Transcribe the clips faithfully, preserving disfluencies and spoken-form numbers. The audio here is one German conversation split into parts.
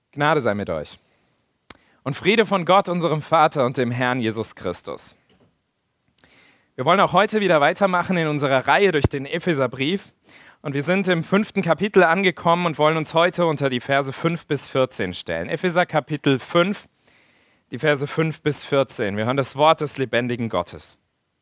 Gnade sei mit euch und Friede von Gott, unserem Vater und dem Herrn Jesus Christus. Wir wollen auch heute wieder weitermachen in unserer Reihe durch den Epheserbrief und wir sind im fünften Kapitel angekommen und wollen uns heute unter die Verse fünf bis vierzehn stellen. Epheser Kapitel fünf, die Verse fünf bis vierzehn. Wir hören das Wort des lebendigen Gottes.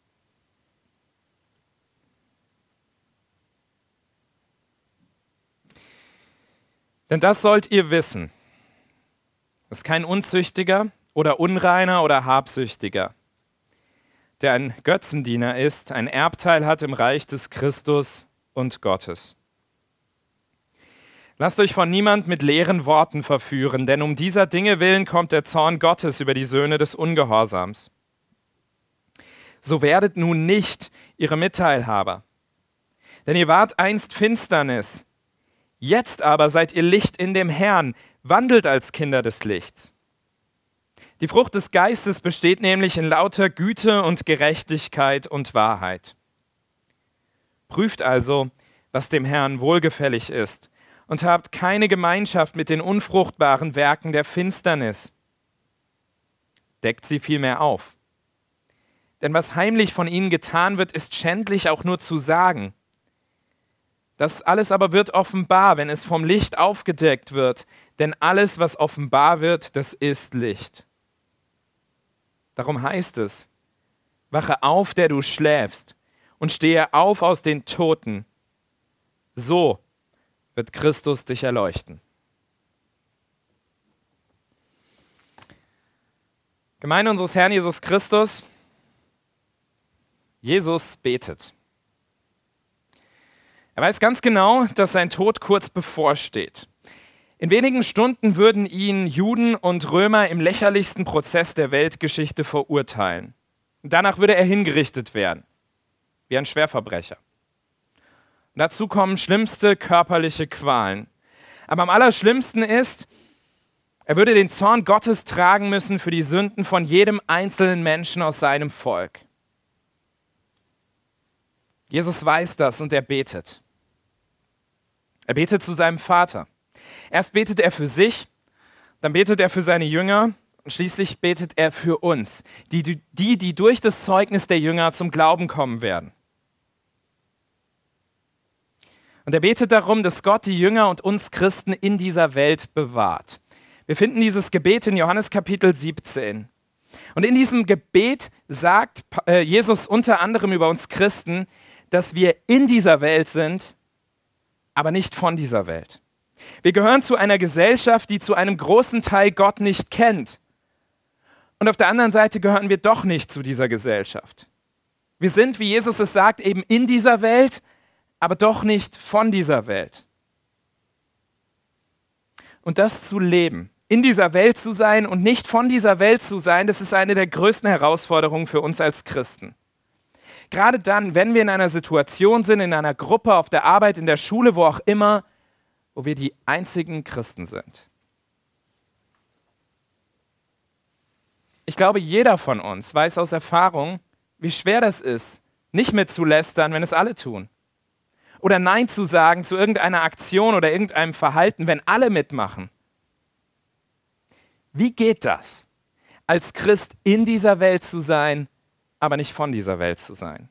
Denn das sollt ihr wissen, dass kein Unzüchtiger oder Unreiner oder Habsüchtiger, der ein Götzendiener ist, ein Erbteil hat im Reich des Christus und Gottes. Lasst euch von niemand mit leeren Worten verführen, denn um dieser Dinge willen kommt der Zorn Gottes über die Söhne des Ungehorsams. So werdet nun nicht ihre Mitteilhaber, denn ihr wart einst Finsternis, jetzt aber seid ihr Licht in dem Herrn, wandelt als Kinder des Lichts. Die Frucht des Geistes besteht nämlich in lauter Güte und Gerechtigkeit und Wahrheit. Prüft also, was dem Herrn wohlgefällig ist, und habt keine Gemeinschaft mit den unfruchtbaren Werken der Finsternis. Deckt sie vielmehr auf. Denn was heimlich von ihnen getan wird, ist schändlich auch nur zu sagen. Das alles aber wird offenbar, wenn es vom Licht aufgedeckt wird, denn alles, was offenbar wird, das ist Licht. Darum heißt es, wache auf, der du schläfst, und stehe auf aus den Toten. So wird Christus dich erleuchten. Gemeinde unseres Herrn Jesus Christus, Jesus betet. Er weiß ganz genau, dass sein Tod kurz bevorsteht. In wenigen Stunden würden ihn Juden und Römer im lächerlichsten Prozess der Weltgeschichte verurteilen. Und danach würde er hingerichtet werden, wie ein Schwerverbrecher. Und dazu kommen schlimmste körperliche Qualen. Aber am allerschlimmsten ist, er würde den Zorn Gottes tragen müssen für die Sünden von jedem einzelnen Menschen aus seinem Volk. Jesus weiß das und er betet. Er betet zu seinem Vater. Erst betet er für sich, dann betet er für seine Jünger und schließlich betet er für uns, die, die, die durch das Zeugnis der Jünger zum Glauben kommen werden. Und er betet darum, dass Gott die Jünger und uns Christen in dieser Welt bewahrt. Wir finden dieses Gebet in Johannes Kapitel siebzehn. Und in diesem Gebet sagt Jesus unter anderem über uns Christen, dass wir in dieser Welt sind, aber nicht von dieser Welt. Wir gehören zu einer Gesellschaft, die zu einem großen Teil Gott nicht kennt. Und auf der anderen Seite gehören wir doch nicht zu dieser Gesellschaft. Wir sind, wie Jesus es sagt, eben in dieser Welt, aber doch nicht von dieser Welt. Und das zu leben, in dieser Welt zu sein und nicht von dieser Welt zu sein, das ist eine der größten Herausforderungen für uns als Christen. Gerade dann, wenn wir in einer Situation sind, in einer Gruppe, auf der Arbeit, in der Schule, wo auch immer, wo wir die einzigen Christen sind. Ich glaube, jeder von uns weiß aus Erfahrung, wie schwer das ist, nicht mitzulästern, wenn es alle tun. Oder Nein zu sagen zu irgendeiner Aktion oder irgendeinem Verhalten, wenn alle mitmachen. Wie geht das, als Christ in dieser Welt zu sein, aber nicht von dieser Welt zu sein?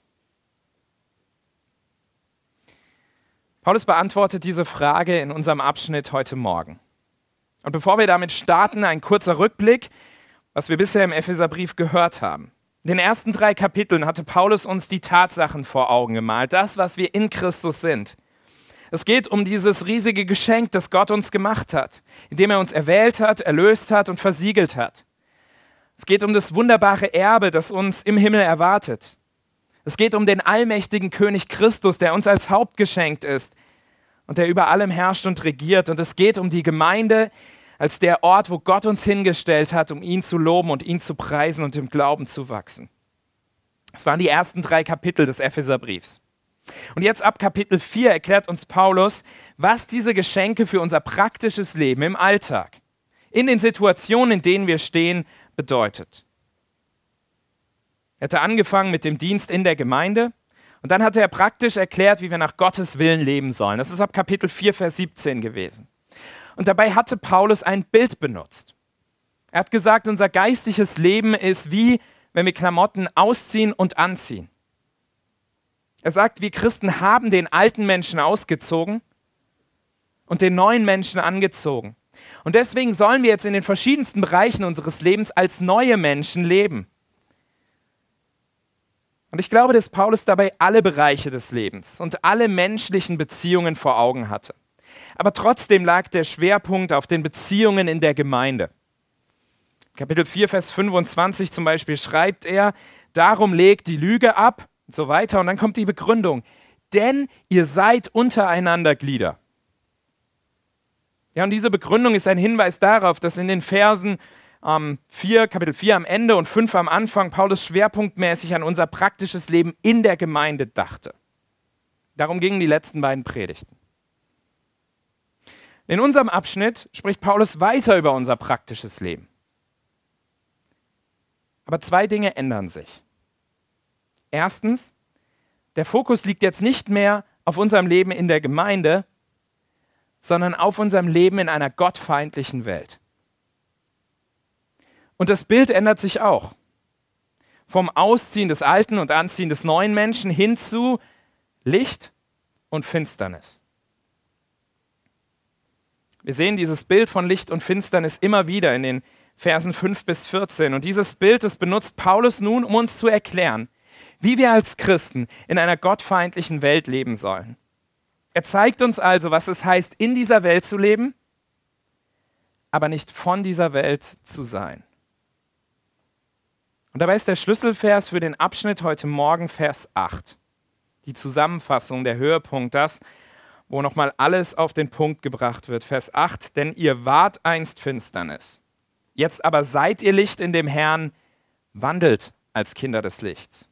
Paulus beantwortet diese Frage in unserem Abschnitt heute Morgen. Und bevor wir damit starten, ein kurzer Rückblick, was wir bisher im Epheserbrief gehört haben. In den ersten drei Kapiteln hatte Paulus uns die Tatsachen vor Augen gemalt, das, was wir in Christus sind. Es geht um dieses riesige Geschenk, das Gott uns gemacht hat, indem er uns erwählt hat, erlöst hat und versiegelt hat. Es geht um das wunderbare Erbe, das uns im Himmel erwartet. Es geht um den allmächtigen König Christus, der uns als Haupt geschenkt ist und der über allem herrscht und regiert. Und es geht um die Gemeinde als der Ort, wo Gott uns hingestellt hat, um ihn zu loben und ihn zu preisen und im Glauben zu wachsen. Das waren die ersten drei Kapitel des Epheserbriefs. Und jetzt ab Kapitel vier erklärt uns Paulus, was diese Geschenke für unser praktisches Leben im Alltag, in den Situationen, in denen wir stehen, bedeutet. Er hatte angefangen mit dem Dienst in der Gemeinde und dann hatte er praktisch erklärt, wie wir nach Gottes Willen leben sollen. Das ist ab Kapitel vier, Vers siebzehn gewesen. Und dabei hatte Paulus ein Bild benutzt. Er hat gesagt, unser geistliches Leben ist wie, wenn wir Klamotten ausziehen und anziehen. Er sagt, wir Christen haben den alten Menschen ausgezogen und den neuen Menschen angezogen. Und deswegen sollen wir jetzt in den verschiedensten Bereichen unseres Lebens als neue Menschen leben. Und ich glaube, dass Paulus dabei alle Bereiche des Lebens und alle menschlichen Beziehungen vor Augen hatte. Aber trotzdem lag der Schwerpunkt auf den Beziehungen in der Gemeinde. Kapitel vier, Vers fünfundzwanzig zum Beispiel schreibt er, darum legt die Lüge ab und so weiter. Und dann kommt die Begründung, denn ihr seid untereinander Glieder. Ja, und diese Begründung ist ein Hinweis darauf, dass in den Versen ähm, vier, Kapitel vier am Ende und fünf am Anfang Paulus schwerpunktmäßig an unser praktisches Leben in der Gemeinde dachte. Darum gingen die letzten beiden Predigten. In unserem Abschnitt spricht Paulus weiter über unser praktisches Leben. Aber zwei Dinge ändern sich. Erstens, der Fokus liegt jetzt nicht mehr auf unserem Leben in der Gemeinde, sondern auf unserem Leben in einer gottfeindlichen Welt. Und das Bild ändert sich auch. Vom Ausziehen des alten und Anziehen des neuen Menschen hin zu Licht und Finsternis. Wir sehen dieses Bild von Licht und Finsternis immer wieder in den Versen fünf bis vierzehn. Und dieses Bild, das benutzt Paulus nun, um uns zu erklären, wie wir als Christen in einer gottfeindlichen Welt leben sollen. Er zeigt uns also, was es heißt, in dieser Welt zu leben, aber nicht von dieser Welt zu sein. Und dabei ist der Schlüsselvers für den Abschnitt heute Morgen Vers acht. Die Zusammenfassung, der Höhepunkt, das, wo nochmal alles auf den Punkt gebracht wird. Vers acht, denn ihr wart einst Finsternis. Jetzt aber seid ihr Licht in dem Herrn, wandelt als Kinder des Lichts.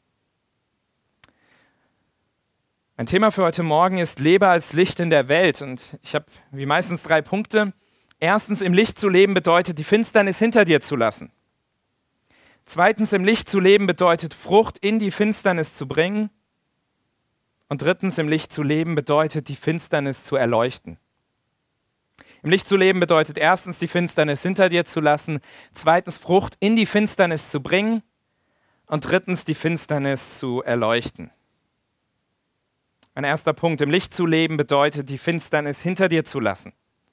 Mein Thema für heute Morgen ist, lebe als Licht in der Welt. Und ich habe wie meistens drei Punkte. Erstens, im Licht zu leben bedeutet, die Finsternis hinter dir zu lassen. Zweitens, im Licht zu leben bedeutet, Frucht in die Finsternis zu bringen. Und drittens, im Licht zu leben bedeutet, die Finsternis zu erleuchten. Im Licht zu leben bedeutet erstens, die Finsternis hinter dir zu lassen. Zweitens, Frucht in die Finsternis zu bringen. Und drittens, die Finsternis zu erleuchten. Mein erster Punkt, im Licht zu leben bedeutet, die Finsternis hinter dir zu lassen.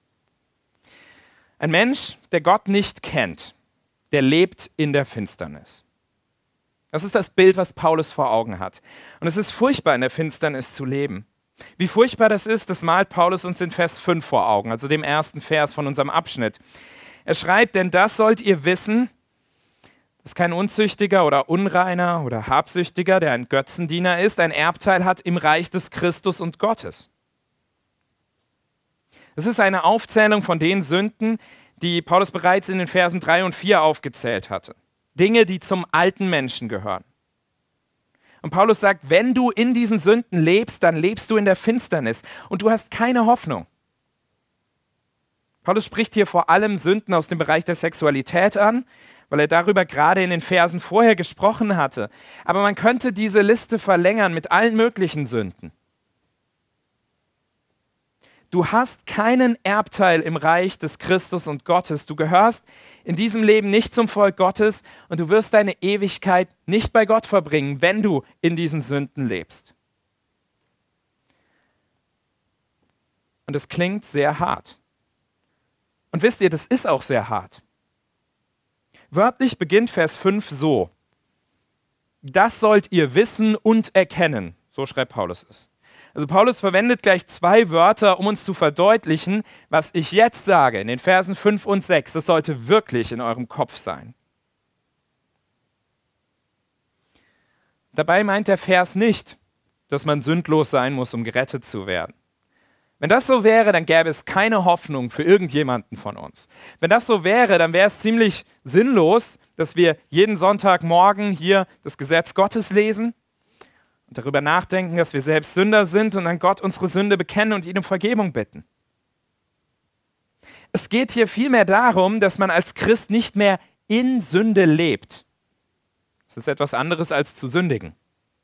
Ein Mensch, der Gott nicht kennt, der lebt in der Finsternis. Das ist das Bild, was Paulus vor Augen hat. Und es ist furchtbar, in der Finsternis zu leben. Wie furchtbar das ist, das malt Paulus uns in Vers fünf vor Augen, also dem ersten Vers von unserem Abschnitt. Er schreibt, denn das sollt ihr wissen, dass kein Unzüchtiger oder Unreiner oder Habsüchtiger, der ein Götzendiener ist, ein Erbteil hat im Reich des Christus und Gottes. Es ist eine Aufzählung von den Sünden, die Paulus bereits in den Versen drei und vier aufgezählt hatte. Dinge, die zum alten Menschen gehören. Und Paulus sagt, wenn du in diesen Sünden lebst, dann lebst du in der Finsternis und du hast keine Hoffnung. Paulus spricht hier vor allem Sünden aus dem Bereich der Sexualität an, weil er darüber gerade in den Versen vorher gesprochen hatte. Aber man könnte diese Liste verlängern mit allen möglichen Sünden. Du hast keinen Erbteil im Reich des Christus und Gottes. Du gehörst in diesem Leben nicht zum Volk Gottes und du wirst deine Ewigkeit nicht bei Gott verbringen, wenn du in diesen Sünden lebst. Und es klingt sehr hart. Und wisst ihr, das ist auch sehr hart. Wörtlich beginnt Vers fünf so. Das sollt ihr wissen und erkennen. So schreibt Paulus es. Also Paulus verwendet gleich zwei Wörter, um uns zu verdeutlichen, was ich jetzt sage in den Versen fünf und sechs. Das sollte wirklich in eurem Kopf sein. Dabei meint der Vers nicht, dass man sündlos sein muss, um gerettet zu werden. Wenn das so wäre, dann gäbe es keine Hoffnung für irgendjemanden von uns. Wenn das so wäre, dann wäre es ziemlich sinnlos, dass wir jeden Sonntagmorgen hier das Gesetz Gottes lesen und darüber nachdenken, dass wir selbst Sünder sind und an Gott unsere Sünde bekennen und ihn um Vergebung bitten. Es geht hier vielmehr darum, dass man als Christ nicht mehr in Sünde lebt. Das ist etwas anderes als zu sündigen.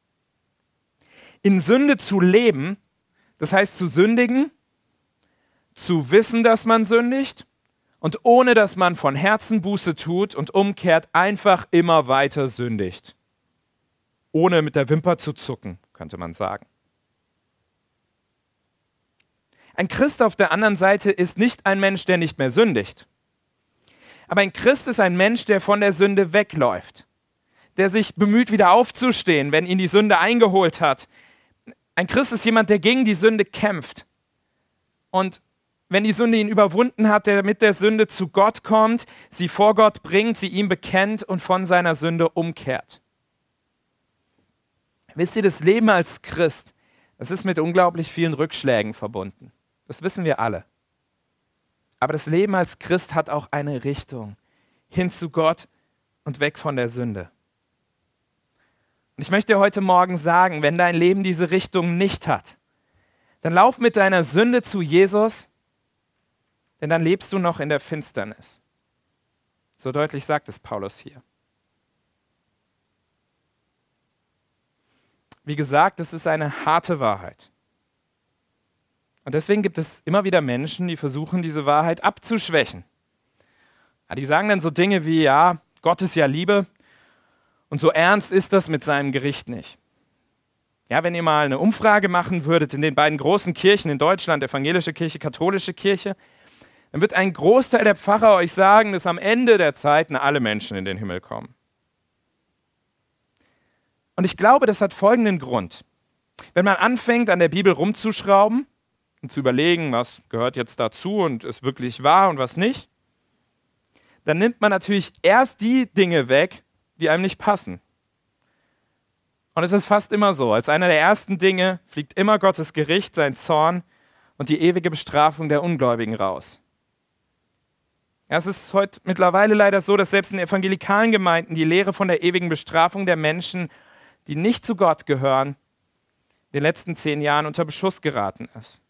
In Sünde zu leben, das heißt zu sündigen, zu wissen, dass man sündigt und ohne dass man von Herzen Buße tut und umkehrt, einfach immer weiter sündigt. Ohne mit der Wimper zu zucken, könnte man sagen. Ein Christ auf der anderen Seite ist nicht ein Mensch, der nicht mehr sündigt. Aber ein Christ ist ein Mensch, der von der Sünde wegläuft, der sich bemüht, wieder aufzustehen, wenn ihn die Sünde eingeholt hat. Ein Christ ist jemand, der gegen die Sünde kämpft. Und wenn die Sünde ihn überwunden hat, der mit der Sünde zu Gott kommt, sie vor Gott bringt, sie ihm bekennt und von seiner Sünde umkehrt. Wisst ihr, das Leben als Christ, das ist mit unglaublich vielen Rückschlägen verbunden. Das wissen wir alle. Aber das Leben als Christ hat auch eine Richtung, hin zu Gott und weg von der Sünde. Und ich möchte dir heute Morgen sagen, wenn dein Leben diese Richtung nicht hat, dann lauf mit deiner Sünde zu Jesus, denn dann lebst du noch in der Finsternis. So deutlich sagt es Paulus hier. Wie gesagt, es ist eine harte Wahrheit. Und deswegen gibt es immer wieder Menschen, die versuchen, diese Wahrheit abzuschwächen. Ja, die sagen dann so Dinge wie, ja, Gott ist ja Liebe und so ernst ist das mit seinem Gericht nicht. Ja, wenn ihr mal eine Umfrage machen würdet in den beiden großen Kirchen in Deutschland, evangelische Kirche, katholische Kirche, dann wird ein Großteil der Pfarrer euch sagen, dass am Ende der Zeiten alle Menschen in den Himmel kommen. Und ich glaube, das hat folgenden Grund. Wenn man anfängt, an der Bibel rumzuschrauben und zu überlegen, was gehört jetzt dazu und ist wirklich wahr und was nicht, dann nimmt man natürlich erst die Dinge weg, die einem nicht passen. Und es ist fast immer so, als einer der ersten Dinge fliegt immer Gottes Gericht, sein Zorn und die ewige Bestrafung der Ungläubigen raus. Ja, es ist heute mittlerweile leider so, dass selbst in evangelikalen Gemeinden die Lehre von der ewigen Bestrafung der Menschen, die nicht zu Gott gehören, in den letzten zehn Jahren unter Beschuss geraten ist.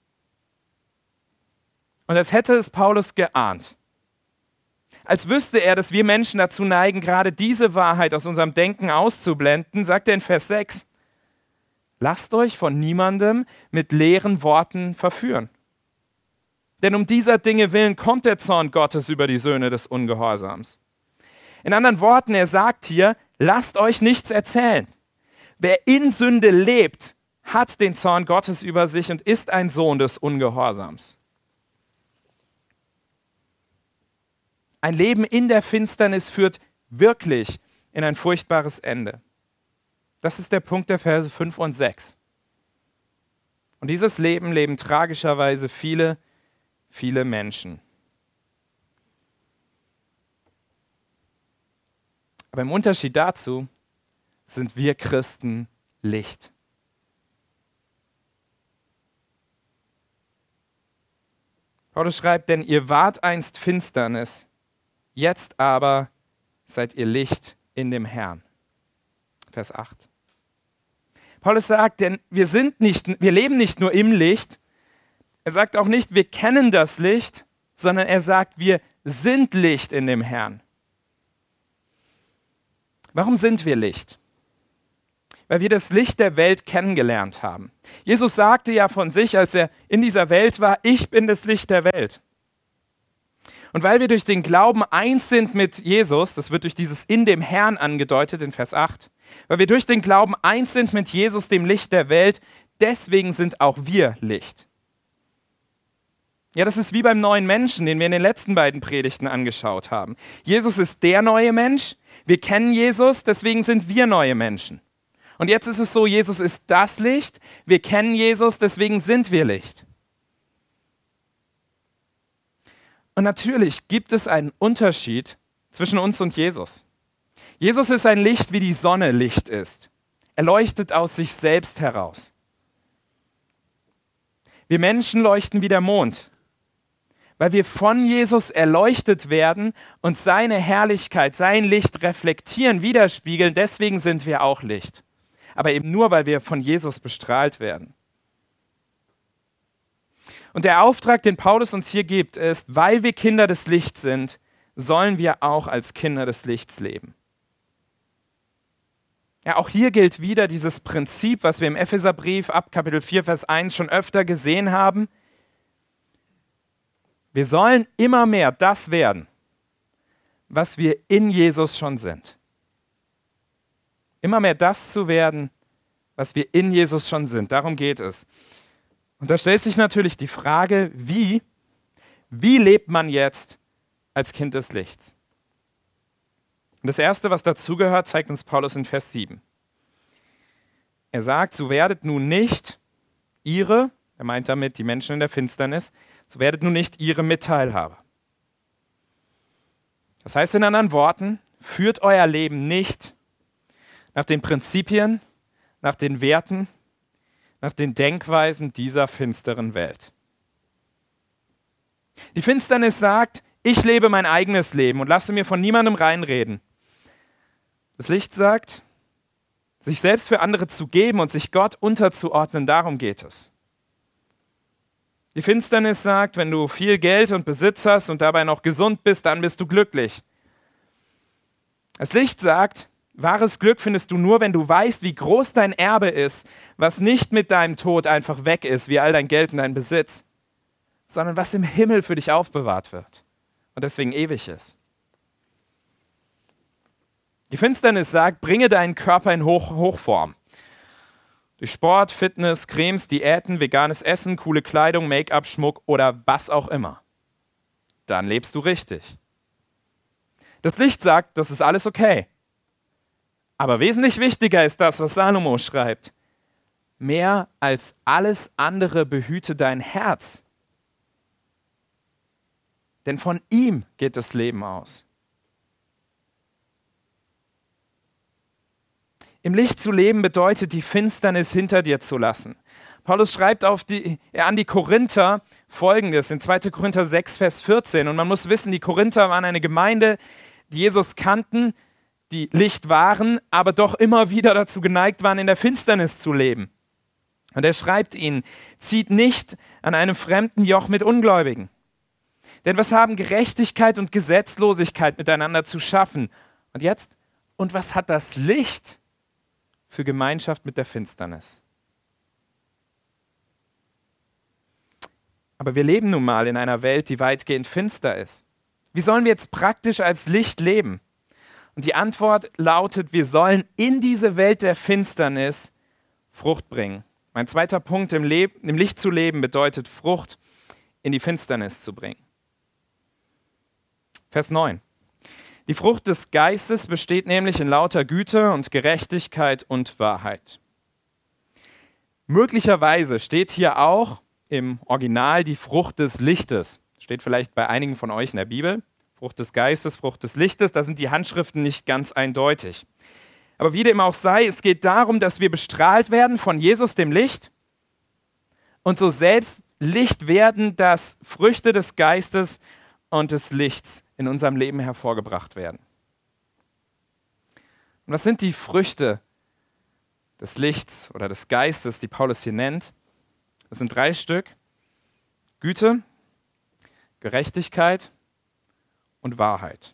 Und als hätte es Paulus geahnt, als wüsste er, dass wir Menschen dazu neigen, gerade diese Wahrheit aus unserem Denken auszublenden, sagt er in Vers sechs, lasst euch von niemandem mit leeren Worten verführen. Denn um dieser Dinge willen kommt der Zorn Gottes über die Söhne des Ungehorsams. In anderen Worten, er sagt hier, lasst euch nichts erzählen. Wer in Sünde lebt, hat den Zorn Gottes über sich und ist ein Sohn des Ungehorsams. Ein Leben in der Finsternis führt wirklich in ein furchtbares Ende. Das ist der Punkt der Verse fünf und sechs. Und dieses Leben leben tragischerweise viele, viele Menschen. Aber im Unterschied dazu sind wir Christen Licht. Paulus schreibt, denn ihr wart einst Finsternis, jetzt aber seid ihr Licht in dem Herrn. Vers acht. Paulus sagt, denn wir sind nicht, wir leben nicht nur im Licht. Er sagt auch nicht, wir kennen das Licht, sondern er sagt, wir sind Licht in dem Herrn. Warum sind wir Licht? Weil wir das Licht der Welt kennengelernt haben. Jesus sagte ja von sich, als er in dieser Welt war, ich bin das Licht der Welt. Und weil wir durch den Glauben eins sind mit Jesus, das wird durch dieses in dem Herrn angedeutet in Vers acht, weil wir durch den Glauben eins sind mit Jesus, dem Licht der Welt, deswegen sind auch wir Licht. Ja, das ist wie beim neuen Menschen, den wir in den letzten beiden Predigten angeschaut haben. Jesus ist der neue Mensch, wir kennen Jesus, deswegen sind wir neue Menschen. Und jetzt ist es so, Jesus ist das Licht, wir kennen Jesus, deswegen sind wir Licht. Und natürlich gibt es einen Unterschied zwischen uns und Jesus. Jesus ist ein Licht, wie die Sonne Licht ist. Er leuchtet aus sich selbst heraus. Wir Menschen leuchten wie der Mond, weil wir von Jesus erleuchtet werden und seine Herrlichkeit, sein Licht reflektieren, widerspiegeln. Deswegen sind wir auch Licht. Aber eben nur, weil wir von Jesus bestrahlt werden. Und der Auftrag, den Paulus uns hier gibt, ist, weil wir Kinder des Lichts sind, sollen wir auch als Kinder des Lichts leben. Ja, auch hier gilt wieder dieses Prinzip, was wir im Epheserbrief ab Kapitel vier, Vers eins schon öfter gesehen haben. Wir sollen immer mehr das werden, was wir in Jesus schon sind. Immer mehr das zu werden, was wir in Jesus schon sind. Darum geht es. Und da stellt sich natürlich die Frage, wie, wie lebt man jetzt als Kind des Lichts? Und das Erste, was dazugehört, zeigt uns Paulus in Vers sieben. Er sagt, so werdet nun nicht ihre, er meint damit die Menschen in der Finsternis, so werdet nun nicht ihre Mitteilhaber. Das heißt in anderen Worten, führt euer Leben nicht nach den Prinzipien, nach den Werten, nach den Denkweisen dieser finsteren Welt. Die Finsternis sagt, ich lebe mein eigenes Leben und lasse mir von niemandem reinreden. Das Licht sagt, sich selbst für andere zu geben und sich Gott unterzuordnen, darum geht es. Die Finsternis sagt, wenn du viel Geld und Besitz hast und dabei noch gesund bist, dann bist du glücklich. Das Licht sagt, wahres Glück findest du nur, wenn du weißt, wie groß dein Erbe ist, was nicht mit deinem Tod einfach weg ist, wie all dein Geld und dein Besitz, sondern was im Himmel für dich aufbewahrt wird und deswegen ewig ist. Die Finsternis sagt, bringe deinen Körper in Hoch- Hochform. Durch Sport, Fitness, Cremes, Diäten, veganes Essen, coole Kleidung, Make-up, Schmuck oder was auch immer. Dann lebst du richtig. Das Licht sagt, das ist alles okay. Aber wesentlich wichtiger ist das, was Salomo schreibt. Mehr als alles andere behüte dein Herz. Denn von ihm geht das Leben aus. Im Licht zu leben bedeutet, die Finsternis hinter dir zu lassen. Paulus schreibt auf die, ja, an die Korinther Folgendes in zweiter Korinther sechs, Vers vierzehn. Und man muss wissen, die Korinther waren eine Gemeinde, die Jesus kannten, die Licht waren, aber doch immer wieder dazu geneigt waren, in der Finsternis zu leben. Und er schreibt ihnen, zieht nicht an einem fremden Joch mit Ungläubigen. Denn was haben Gerechtigkeit und Gesetzlosigkeit miteinander zu schaffen? Und jetzt, und was hat das Licht für Gemeinschaft mit der Finsternis? Aber wir leben nun mal in einer Welt, die weitgehend finster ist. Wie sollen wir jetzt praktisch als Licht leben? Und die Antwort lautet, wir sollen in diese Welt der Finsternis Frucht bringen. Mein zweiter Punkt, im, Leben, im Licht zu leben, bedeutet Frucht in die Finsternis zu bringen. Vers neun. Die Frucht des Geistes besteht nämlich in lauter Güte und Gerechtigkeit und Wahrheit. Möglicherweise steht hier auch im Original die Frucht des Lichtes. Steht vielleicht bei einigen von euch in der Bibel. Frucht des Geistes, Frucht des Lichtes, da sind die Handschriften nicht ganz eindeutig. Aber wie dem auch sei, es geht darum, dass wir bestrahlt werden von Jesus, dem Licht, und so selbst Licht werden, dass Früchte des Geistes und des Lichts in unserem Leben hervorgebracht werden. Und was sind die Früchte des Lichts oder des Geistes, die Paulus hier nennt? Das sind drei Stück: Güte, Gerechtigkeit und Wahrheit.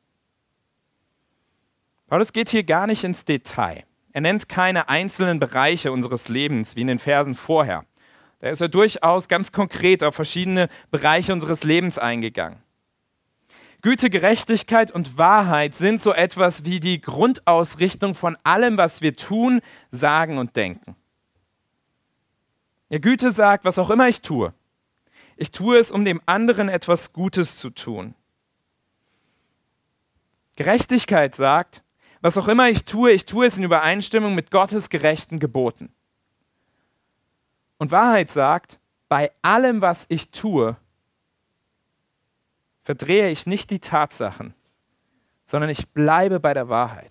Paulus geht hier gar nicht ins Detail. Er nennt keine einzelnen Bereiche unseres Lebens, wie in den Versen vorher. Da ist er durchaus ganz konkret auf verschiedene Bereiche unseres Lebens eingegangen. Güte, Gerechtigkeit und Wahrheit sind so etwas wie die Grundausrichtung von allem, was wir tun, sagen und denken. Ja, Güte sagt, was auch immer ich tue, ich tue es, um dem anderen etwas Gutes zu tun. Gerechtigkeit sagt, was auch immer ich tue, ich tue es in Übereinstimmung mit Gottes gerechten Geboten. Und Wahrheit sagt, bei allem, was ich tue, verdrehe ich nicht die Tatsachen, sondern ich bleibe bei der Wahrheit.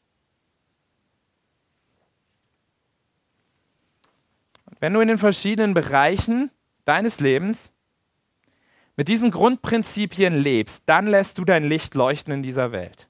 Und wenn du in den verschiedenen Bereichen deines Lebens mit diesen Grundprinzipien lebst, dann lässt du dein Licht leuchten in dieser Welt.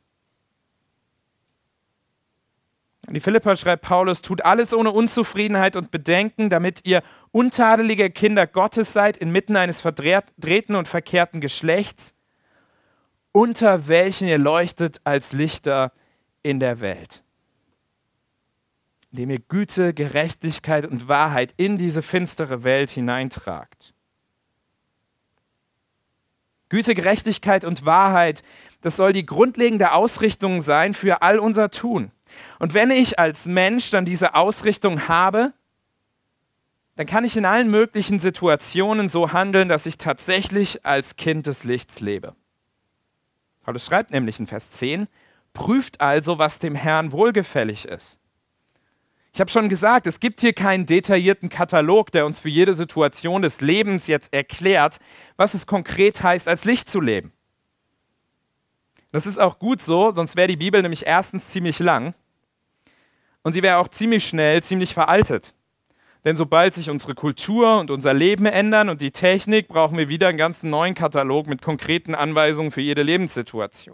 An die Philipper schreibt Paulus, tut alles ohne Unzufriedenheit und Bedenken, damit ihr untadelige Kinder Gottes seid, inmitten eines verdrehten und verkehrten Geschlechts, unter welchen ihr leuchtet als Lichter in der Welt. Indem ihr Güte, Gerechtigkeit und Wahrheit in diese finstere Welt hineintragt. Güte, Gerechtigkeit und Wahrheit, das soll die grundlegende Ausrichtung sein für all unser Tun. Und wenn ich als Mensch dann diese Ausrichtung habe, dann kann ich in allen möglichen Situationen so handeln, dass ich tatsächlich als Kind des Lichts lebe. Paulus schreibt nämlich in Vers zehn, prüft also, was dem Herrn wohlgefällig ist. Ich habe schon gesagt, es gibt hier keinen detaillierten Katalog, der uns für jede Situation des Lebens jetzt erklärt, was es konkret heißt, als Licht zu leben. Das ist auch gut so, sonst wäre die Bibel nämlich erstens ziemlich lang und sie wäre auch ziemlich schnell, ziemlich veraltet. Denn sobald sich unsere Kultur und unser Leben ändern und die Technik, brauchen wir wieder einen ganz neuen Katalog mit konkreten Anweisungen für jede Lebenssituation.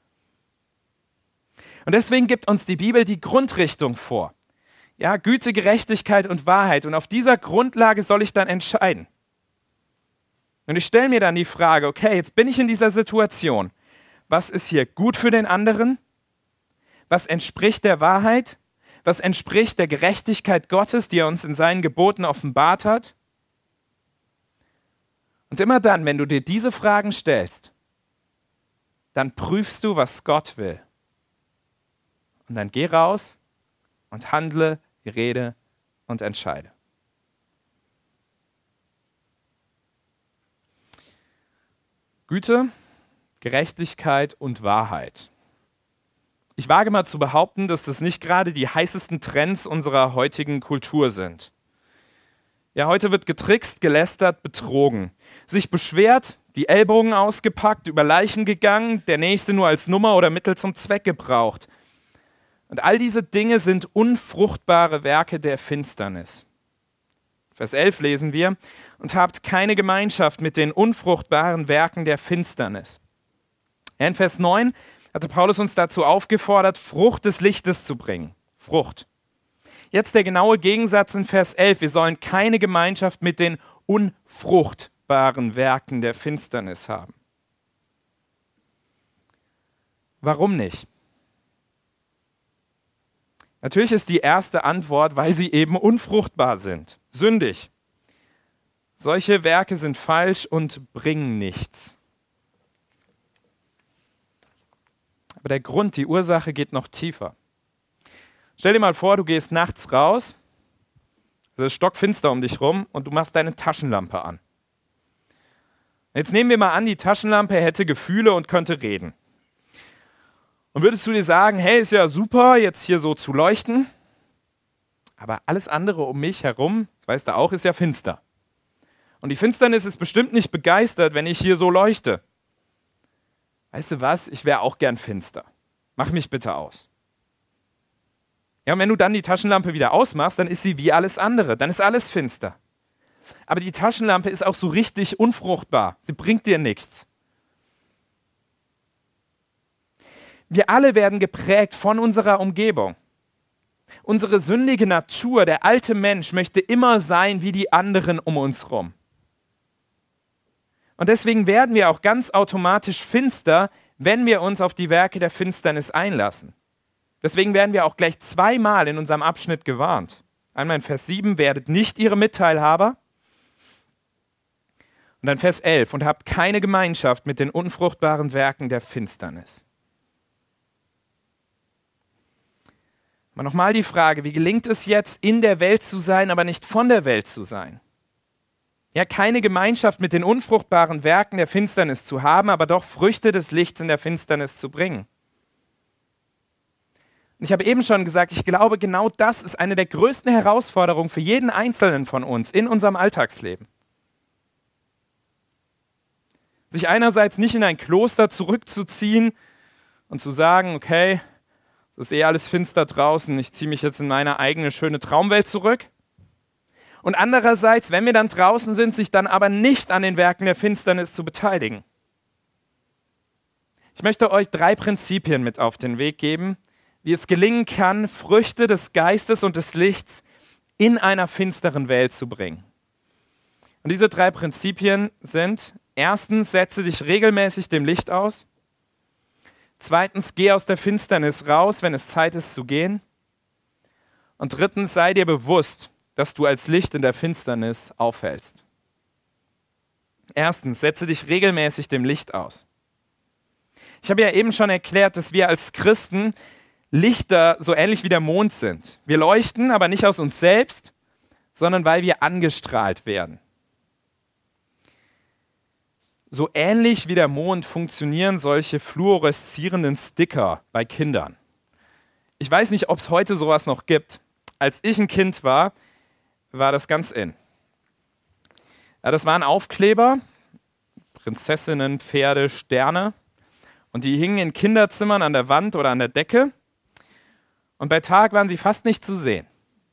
Und deswegen gibt uns die Bibel die Grundrichtung vor. Ja, Güte, Gerechtigkeit und Wahrheit. Und auf dieser Grundlage soll ich dann entscheiden. Und ich stelle mir dann die Frage, okay, jetzt bin ich in dieser Situation. Was ist hier gut für den anderen? Was entspricht der Wahrheit? Was entspricht der Gerechtigkeit Gottes, die er uns in seinen Geboten offenbart hat? Und immer dann, wenn du dir diese Fragen stellst, dann prüfst du, was Gott will. Und dann geh raus und handle, rede und entscheide. Güte, Gerechtigkeit und Wahrheit. Ich wage mal zu behaupten, dass das nicht gerade die heißesten Trends unserer heutigen Kultur sind. Ja, heute wird getrickst, gelästert, betrogen. Sich beschwert, die Ellbogen ausgepackt, über Leichen gegangen, der Nächste nur als Nummer oder Mittel zum Zweck gebraucht. Und all diese Dinge sind unfruchtbare Werke der Finsternis. Vers elf lesen wir, und habt keine Gemeinschaft mit den unfruchtbaren Werken der Finsternis. Ja, in Vers neun hatte Paulus uns dazu aufgefordert, Frucht des Lichtes zu bringen. Frucht. Jetzt der genaue Gegensatz in Vers elf. Wir sollen keine Gemeinschaft mit den unfruchtbaren Werken der Finsternis haben. Warum nicht? Natürlich ist die erste Antwort, weil sie eben unfruchtbar sind, sündig. Solche Werke sind falsch und bringen nichts. Aber der Grund, die Ursache geht noch tiefer. Stell dir mal vor, du gehst nachts raus, es ist stockfinster um dich rum und du machst deine Taschenlampe an. Jetzt nehmen wir mal an, die Taschenlampe hätte Gefühle und könnte reden. Und würdest du dir sagen, hey, ist ja super, jetzt hier so zu leuchten, aber alles andere um mich herum, das weißt du auch, ist ja finster. Und die Finsternis ist bestimmt nicht begeistert, wenn ich hier so leuchte. Weißt du was, ich wäre auch gern finster. Mach mich bitte aus. Ja, und wenn du dann die Taschenlampe wieder ausmachst, dann ist sie wie alles andere, dann ist alles finster. Aber die Taschenlampe ist auch so richtig unfruchtbar, sie bringt dir nichts. Wir alle werden geprägt von unserer Umgebung. Unsere sündige Natur, der alte Mensch, möchte immer sein wie die anderen um uns herum. Und deswegen werden wir auch ganz automatisch finster, wenn wir uns auf die Werke der Finsternis einlassen. Deswegen werden wir auch gleich zweimal in unserem Abschnitt gewarnt. Einmal in Vers sieben, werdet nicht ihre Mitteilhaber. Und dann Vers elf, und habt keine Gemeinschaft mit den unfruchtbaren Werken der Finsternis. Aber nochmal die Frage, wie gelingt es jetzt, in der Welt zu sein, aber nicht von der Welt zu sein? Ja, keine Gemeinschaft mit den unfruchtbaren Werken der Finsternis zu haben, aber doch Früchte des Lichts in der Finsternis zu bringen. Und ich habe eben schon gesagt, ich glaube, genau das ist eine der größten Herausforderungen für jeden Einzelnen von uns in unserem Alltagsleben. Sich einerseits nicht in ein Kloster zurückzuziehen und zu sagen, okay, das ist eh alles finster draußen, ich ziehe mich jetzt in meine eigene schöne Traumwelt zurück. Und andererseits, wenn wir dann draußen sind, sich dann aber nicht an den Werken der Finsternis zu beteiligen. Ich möchte euch drei Prinzipien mit auf den Weg geben, wie es gelingen kann, Früchte des Geistes und des Lichts in einer finsteren Welt zu bringen. Und diese drei Prinzipien sind, erstens, setze dich regelmäßig dem Licht aus. Zweitens, geh aus der Finsternis raus, wenn es Zeit ist zu gehen. Und drittens, sei dir bewusst, dass du als Licht in der Finsternis auffällst. Erstens, setze dich regelmäßig dem Licht aus. Ich habe ja eben schon erklärt, dass wir als Christen Lichter so ähnlich wie der Mond sind. Wir leuchten, aber nicht aus uns selbst, sondern weil wir angestrahlt werden. So ähnlich wie der Mond funktionieren solche fluoreszierenden Sticker bei Kindern. Ich weiß nicht, ob es heute sowas noch gibt. Als ich ein Kind war, war das ganz in. Ja, das waren Aufkleber, Prinzessinnen, Pferde, Sterne. Und die hingen in Kinderzimmern an der Wand oder an der Decke. Und bei Tag waren sie fast nicht zu sehen.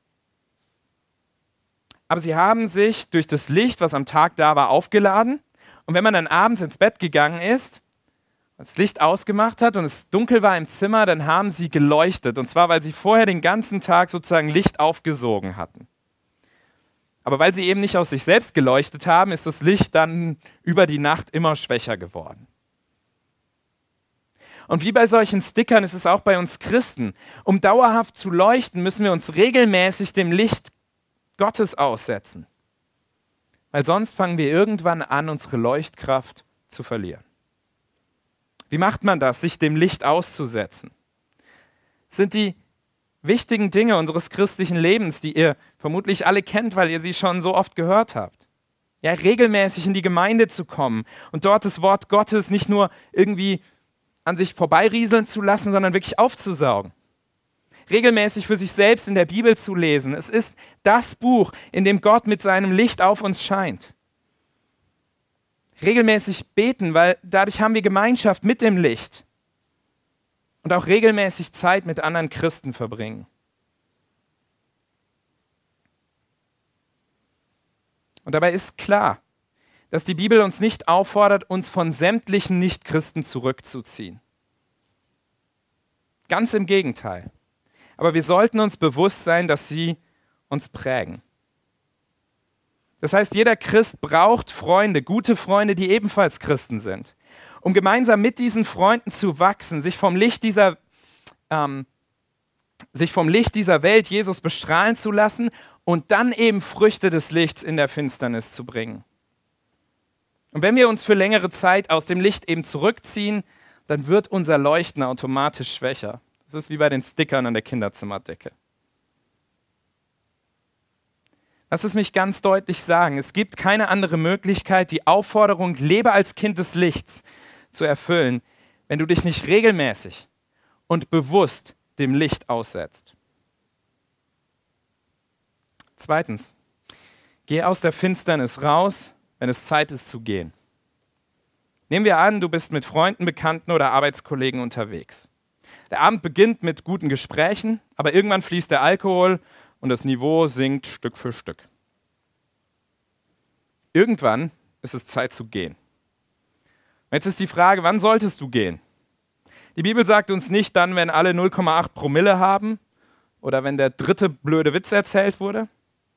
Aber sie haben sich durch das Licht, was am Tag da war, aufgeladen. Und wenn man dann abends ins Bett gegangen ist, das Licht ausgemacht hat und es dunkel war im Zimmer, dann haben sie geleuchtet. Und zwar, weil sie vorher den ganzen Tag sozusagen Licht aufgesogen hatten. Aber weil sie eben nicht aus sich selbst geleuchtet haben, ist das Licht dann über die Nacht immer schwächer geworden. Und wie bei solchen Stickern ist es auch bei uns Christen. Um dauerhaft zu leuchten, müssen wir uns regelmäßig dem Licht Gottes aussetzen. Weil sonst fangen wir irgendwann an, unsere Leuchtkraft zu verlieren. Wie macht man das, sich dem Licht auszusetzen? Das sind die wichtigen Dinge unseres christlichen Lebens, die ihr vermutlich alle kennt, weil ihr sie schon so oft gehört habt. Ja, regelmäßig in die Gemeinde zu kommen und dort das Wort Gottes nicht nur irgendwie an sich vorbeirieseln zu lassen, sondern wirklich aufzusaugen. Regelmäßig für sich selbst in der Bibel zu lesen. Es ist das Buch, in dem Gott mit seinem Licht auf uns scheint. Regelmäßig beten, weil dadurch haben wir Gemeinschaft mit dem Licht. Und auch regelmäßig Zeit mit anderen Christen verbringen. Und dabei ist klar, dass die Bibel uns nicht auffordert, uns von sämtlichen Nichtchristen zurückzuziehen. Ganz im Gegenteil. Aber wir sollten uns bewusst sein, dass sie uns prägen. Das heißt, jeder Christ braucht Freunde, gute Freunde, die ebenfalls Christen sind. Um gemeinsam mit diesen Freunden zu wachsen, sich vom Licht dieser, ähm, sich vom Licht dieser Welt Jesus bestrahlen zu lassen und dann eben Früchte des Lichts in der Finsternis zu bringen. Und wenn wir uns für längere Zeit aus dem Licht eben zurückziehen, dann wird unser Leuchten automatisch schwächer. Das ist wie bei den Stickern an der Kinderzimmerdecke. Lass es mich ganz deutlich sagen, es gibt keine andere Möglichkeit, die Aufforderung, lebe als Kind des Lichts, zu erfüllen, wenn du dich nicht regelmäßig und bewusst dem Licht aussetzt. Zweitens, geh aus der Finsternis raus, wenn es Zeit ist zu gehen. Nehmen wir an, du bist mit Freunden, Bekannten oder Arbeitskollegen unterwegs. Der Abend beginnt mit guten Gesprächen, aber irgendwann fließt der Alkohol und das Niveau sinkt Stück für Stück. Irgendwann ist es Zeit zu gehen. Jetzt ist die Frage, wann solltest du gehen? Die Bibel sagt uns nicht dann, wenn alle null Komma acht Promille haben oder wenn der dritte blöde Witz erzählt wurde.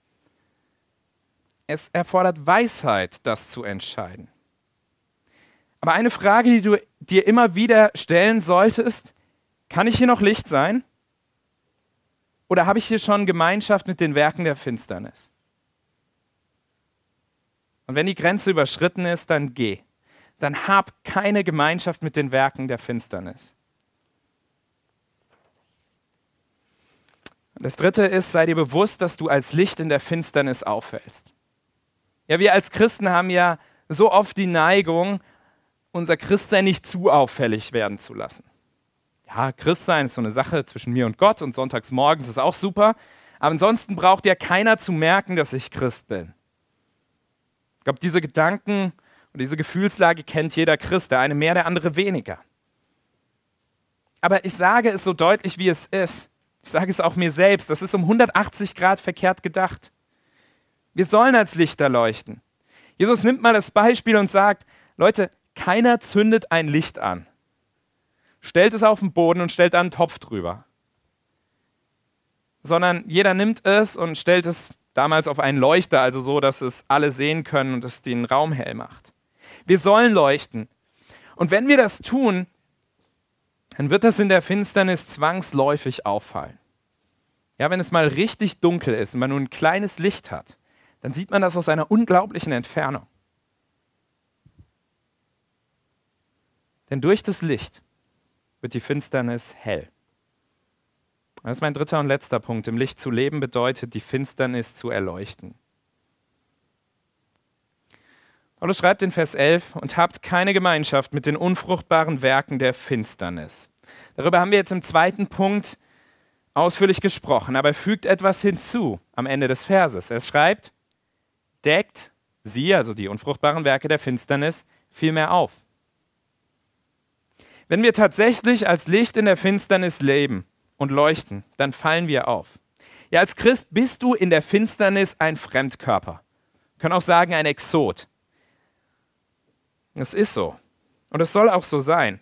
Es erfordert Weisheit, das zu entscheiden. Aber eine Frage, die du dir immer wieder stellen solltest, kann ich hier noch Licht sein? Oder habe ich hier schon Gemeinschaft mit den Werken der Finsternis? Und wenn die Grenze überschritten ist, dann geh. Dann hab keine Gemeinschaft mit den Werken der Finsternis. Und das Dritte ist, sei dir bewusst, dass du als Licht in der Finsternis auffällst. Ja, wir als Christen haben ja so oft die Neigung, unser Christsein nicht zu auffällig werden zu lassen. Ja, Christsein ist so eine Sache zwischen mir und Gott und sonntags morgens ist auch super, aber ansonsten braucht ja keiner zu merken, dass ich Christ bin. Ich glaube, diese Gedanken und diese Gefühlslage kennt jeder Christ, der eine mehr, der andere weniger. Aber ich sage es so deutlich, wie es ist. Ich sage es auch mir selbst, das ist um hundertachtzig Grad verkehrt gedacht. Wir sollen als Lichter leuchten. Jesus nimmt mal das Beispiel und sagt, Leute, keiner zündet ein Licht an, stellt es auf den Boden und stellt dann einen Topf drüber. Sondern jeder nimmt es und stellt es damals auf einen Leuchter, also so, dass es alle sehen können und es den Raum hell macht. Wir sollen leuchten. Und wenn wir das tun, dann wird das in der Finsternis zwangsläufig auffallen. Ja, wenn es mal richtig dunkel ist und man nur ein kleines Licht hat, dann sieht man das aus einer unglaublichen Entfernung. Denn durch das Licht wird die Finsternis hell. Das ist mein dritter und letzter Punkt. Im Licht zu leben bedeutet, die Finsternis zu erleuchten. Paulus schreibt in Vers elf, und habt keine Gemeinschaft mit den unfruchtbaren Werken der Finsternis. Darüber haben wir jetzt im zweiten Punkt ausführlich gesprochen, aber er fügt etwas hinzu am Ende des Verses. Er schreibt, deckt sie, also die unfruchtbaren Werke der Finsternis, vielmehr auf. Wenn wir tatsächlich als Licht in der Finsternis leben und leuchten, dann fallen wir auf. Ja, als Christ bist du in der Finsternis ein Fremdkörper. Wir können auch sagen, ein Exot. Es ist so. Und es soll auch so sein.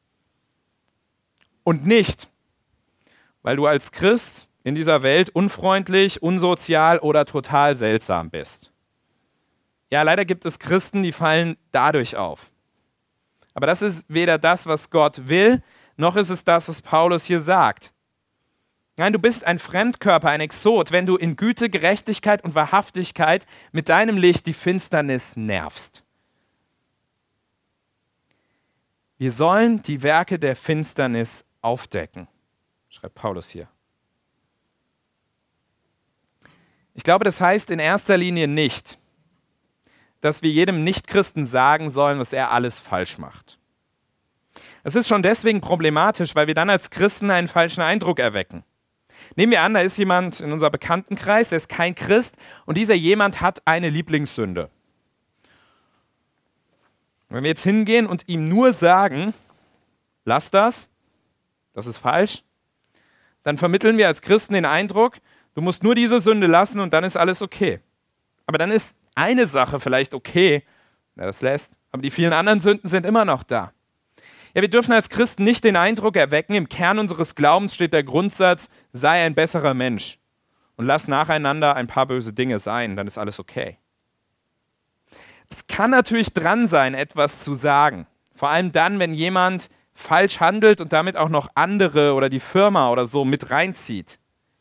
Und nicht, weil du als Christ in dieser Welt unfreundlich, unsozial oder total seltsam bist. Ja, leider gibt es Christen, die fallen dadurch auf. Aber das ist weder das, was Gott will, noch ist es das, was Paulus hier sagt. Nein, du bist ein Fremdkörper, ein Exot, wenn du in Güte, Gerechtigkeit und Wahrhaftigkeit mit deinem Licht die Finsternis nervst. Wir sollen die Werke der Finsternis aufdecken, schreibt Paulus hier. Ich glaube, das heißt in erster Linie nicht, dass wir jedem Nichtchristen sagen sollen, was er alles falsch macht. Es ist schon deswegen problematisch, weil wir dann als Christen einen falschen Eindruck erwecken. Nehmen wir an, da ist jemand in unserem Bekanntenkreis, der ist kein Christ und dieser jemand hat eine Lieblingssünde. Wenn wir jetzt hingehen und ihm nur sagen, lass das, das ist falsch, dann vermitteln wir als Christen den Eindruck, du musst nur diese Sünde lassen und dann ist alles okay. Aber dann ist eine Sache vielleicht okay, wer das lässt, aber die vielen anderen Sünden sind immer noch da. Ja, wir dürfen als Christen nicht den Eindruck erwecken, im Kern unseres Glaubens steht der Grundsatz, sei ein besserer Mensch und lass nacheinander ein paar böse Dinge sein, dann ist alles okay. Es kann natürlich dran sein, etwas zu sagen. Vor allem dann, wenn jemand falsch handelt und damit auch noch andere oder die Firma oder so mit reinzieht.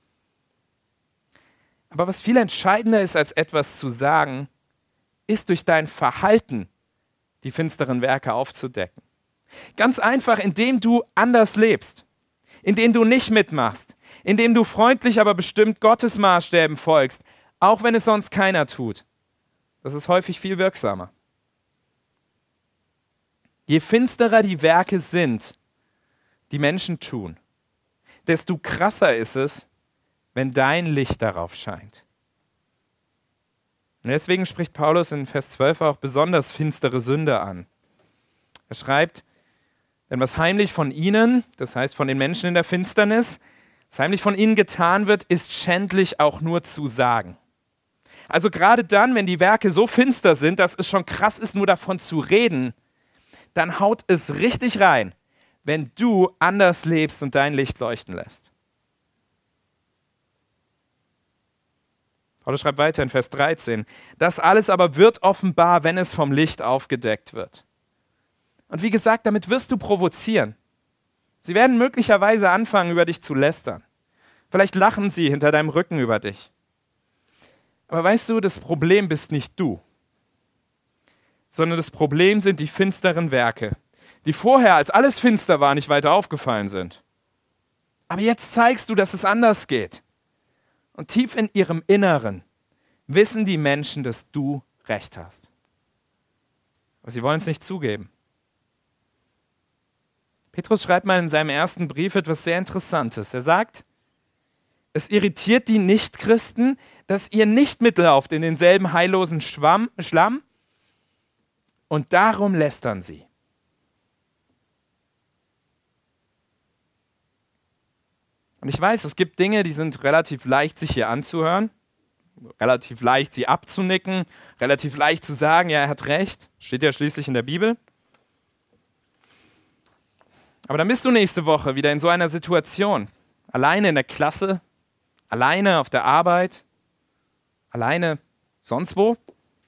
Aber was viel entscheidender ist, als etwas zu sagen, ist durch dein Verhalten die finsteren Werke aufzudecken. Ganz einfach, indem du anders lebst, indem du nicht mitmachst, indem du freundlich, aber bestimmt Gottes Maßstäben folgst, auch wenn es sonst keiner tut. Das ist häufig viel wirksamer. Je finsterer die Werke sind, die Menschen tun, desto krasser ist es, wenn dein Licht darauf scheint. Und deswegen spricht Paulus in Vers zwölf auch besonders finstere Sünde an. Er schreibt, denn was heimlich von ihnen, das heißt von den Menschen in der Finsternis, was heimlich von ihnen getan wird, ist schändlich auch nur zu sagen. Also gerade dann, wenn die Werke so finster sind, dass es schon krass ist, nur davon zu reden, dann haut es richtig rein, wenn du anders lebst und dein Licht leuchten lässt. Paulus schreibt weiter in Vers dreizehn, das alles aber wird offenbar, wenn es vom Licht aufgedeckt wird. Und wie gesagt, damit wirst du provozieren. Sie werden möglicherweise anfangen, über dich zu lästern. Vielleicht lachen sie hinter deinem Rücken über dich. Aber weißt du, das Problem bist nicht du, sondern das Problem sind die finsteren Werke, die vorher, als alles finster war, nicht weiter aufgefallen sind. Aber jetzt zeigst du, dass es anders geht. Und tief in ihrem Inneren wissen die Menschen, dass du recht hast. Aber sie wollen es nicht zugeben. Petrus schreibt mal in seinem ersten Brief etwas sehr Interessantes. Er sagt, es irritiert die Nichtchristen, dass ihr nicht mitlauft in denselben heillosen Schwamm, Schlamm und darum lästern sie. Und ich weiß, es gibt Dinge, die sind relativ leicht, sich hier anzuhören, relativ leicht, sie abzunicken, relativ leicht zu sagen, ja, er hat recht, steht ja schließlich in der Bibel. Aber dann bist du nächste Woche wieder in so einer Situation, alleine in der Klasse, alleine auf der Arbeit, alleine sonst wo.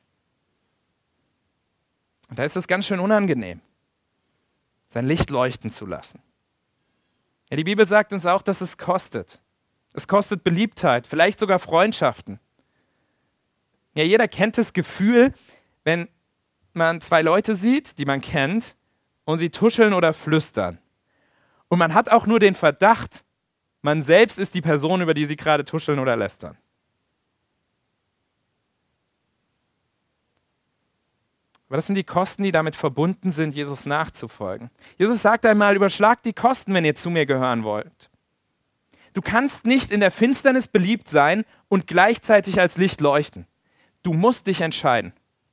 Und da ist es ganz schön unangenehm, sein Licht leuchten zu lassen. Ja, die Bibel sagt uns auch, dass es kostet. Es kostet Beliebtheit, vielleicht sogar Freundschaften. Ja, jeder kennt das Gefühl, wenn man zwei Leute sieht, die man kennt, und sie tuscheln oder flüstern. Und man hat auch nur den Verdacht, man selbst ist die Person, über die sie gerade tuscheln oder lästern. Aber das sind die Kosten, die damit verbunden sind, Jesus nachzufolgen. Jesus sagt einmal, überschlagt die Kosten, wenn ihr zu mir gehören wollt. Du kannst nicht in der Finsternis beliebt sein und gleichzeitig als Licht leuchten. Du musst dich entscheiden.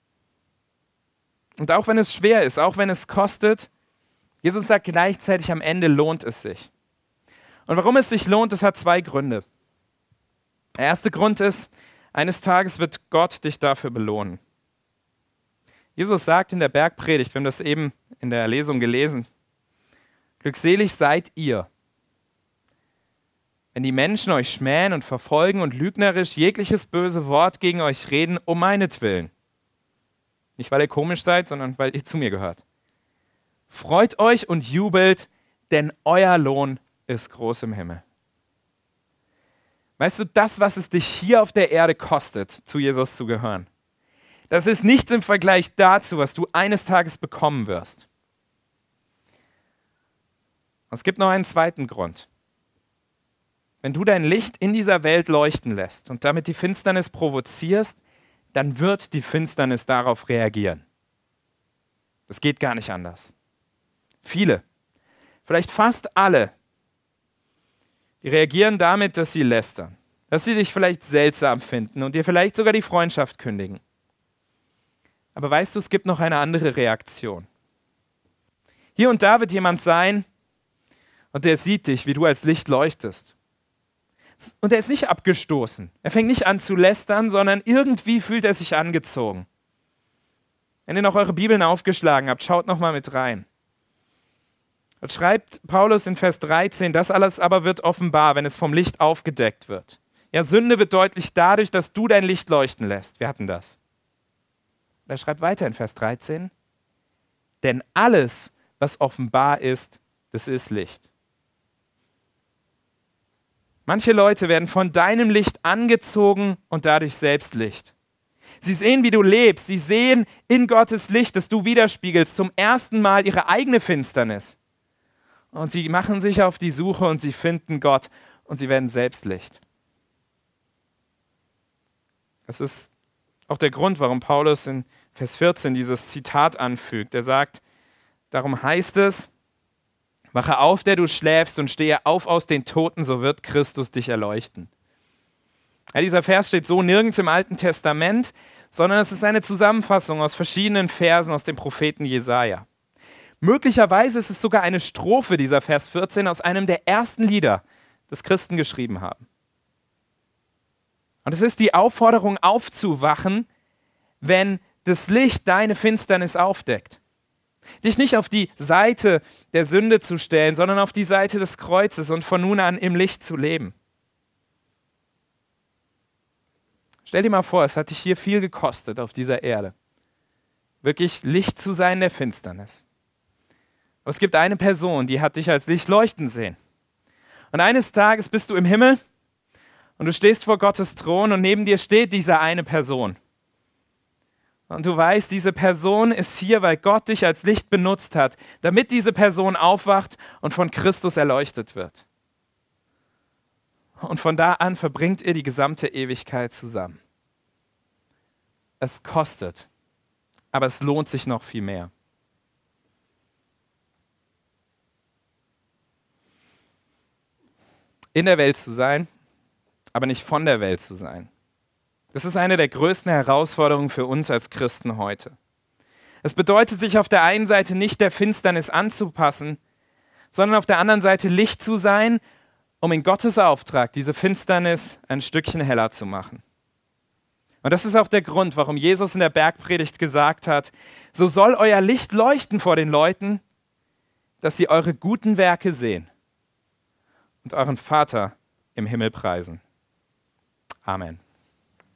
Und auch wenn es schwer ist, auch wenn es kostet, Jesus sagt gleichzeitig, am Ende lohnt es sich. Und warum es sich lohnt, das hat zwei Gründe. Der erste Grund ist, eines Tages wird Gott dich dafür belohnen. Jesus sagt in der Bergpredigt, wir haben das eben in der Lesung gelesen, glückselig seid ihr, wenn die Menschen euch schmähen und verfolgen und lügnerisch jegliches böse Wort gegen euch reden, um meinetwillen. Nicht, weil ihr komisch seid, sondern weil ihr zu mir gehört. Freut euch und jubelt, denn euer Lohn ist groß im Himmel. Weißt du, das, was es dich hier auf der Erde kostet, zu Jesus zu gehören, das ist nichts im Vergleich dazu, was du eines Tages bekommen wirst. Und es gibt noch einen zweiten Grund. Wenn du dein Licht in dieser Welt leuchten lässt und damit die Finsternis provozierst, dann wird die Finsternis darauf reagieren. Das geht gar nicht anders. Viele, vielleicht fast alle, die reagieren damit, dass sie lästern, dass sie dich vielleicht seltsam finden und dir vielleicht sogar die Freundschaft kündigen. Aber weißt du, es gibt noch eine andere Reaktion. Hier und da wird jemand sein und der sieht dich, wie du als Licht leuchtest. Und er ist nicht abgestoßen. Er fängt nicht an zu lästern, sondern irgendwie fühlt er sich angezogen. Wenn ihr noch eure Bibeln aufgeschlagen habt, schaut noch mal mit rein. Dort schreibt Paulus in Vers dreizehn, das alles aber wird offenbar, wenn es vom Licht aufgedeckt wird. Ja, Sünde wird deutlich dadurch, dass du dein Licht leuchten lässt. Wir hatten das. Und er schreibt weiter in Vers dreizehn, denn alles, was offenbar ist, das ist Licht. Manche Leute werden von deinem Licht angezogen und dadurch selbst Licht. Sie sehen, wie du lebst. Sie sehen in Gottes Licht, das du widerspiegelst, zum ersten Mal ihre eigene Finsternis. Und sie machen sich auf die Suche und sie finden Gott und sie werden selbst Licht. Das ist auch der Grund, warum Paulus in Vers vierzehn dieses Zitat anfügt. Er sagt, darum heißt es, wache auf, der du schläfst, und stehe auf aus den Toten, so wird Christus dich erleuchten. Ja, dieser Vers steht so nirgends im Alten Testament, sondern es ist eine Zusammenfassung aus verschiedenen Versen aus dem Propheten Jesaja. Möglicherweise ist es sogar eine Strophe, dieser Vers vierzehn, aus einem der ersten Lieder, das Christen geschrieben haben. Und es ist die Aufforderung, aufzuwachen, wenn das Licht deine Finsternis aufdeckt. Dich nicht auf die Seite der Sünde zu stellen, sondern auf die Seite des Kreuzes und von nun an im Licht zu leben. Stell dir mal vor, es hat dich hier viel gekostet auf dieser Erde, wirklich Licht zu sein in der Finsternis. Aber es gibt eine Person, die hat dich als Licht leuchten sehen. Und eines Tages bist du im Himmel und du stehst vor Gottes Thron und neben dir steht diese eine Person. Und du weißt, diese Person ist hier, weil Gott dich als Licht benutzt hat, damit diese Person aufwacht und von Christus erleuchtet wird. Und von da an verbringt ihr die gesamte Ewigkeit zusammen. Es kostet, aber es lohnt sich noch viel mehr. In der Welt zu sein, aber nicht von der Welt zu sein. Das ist eine der größten Herausforderungen für uns als Christen heute. Es bedeutet, sich auf der einen Seite nicht der Finsternis anzupassen, sondern auf der anderen Seite Licht zu sein, um in Gottes Auftrag diese Finsternis ein Stückchen heller zu machen. Und das ist auch der Grund, warum Jesus in der Bergpredigt gesagt hat, so soll euer Licht leuchten vor den Leuten, dass sie eure guten Werke sehen und euren Vater im Himmel preisen. Amen.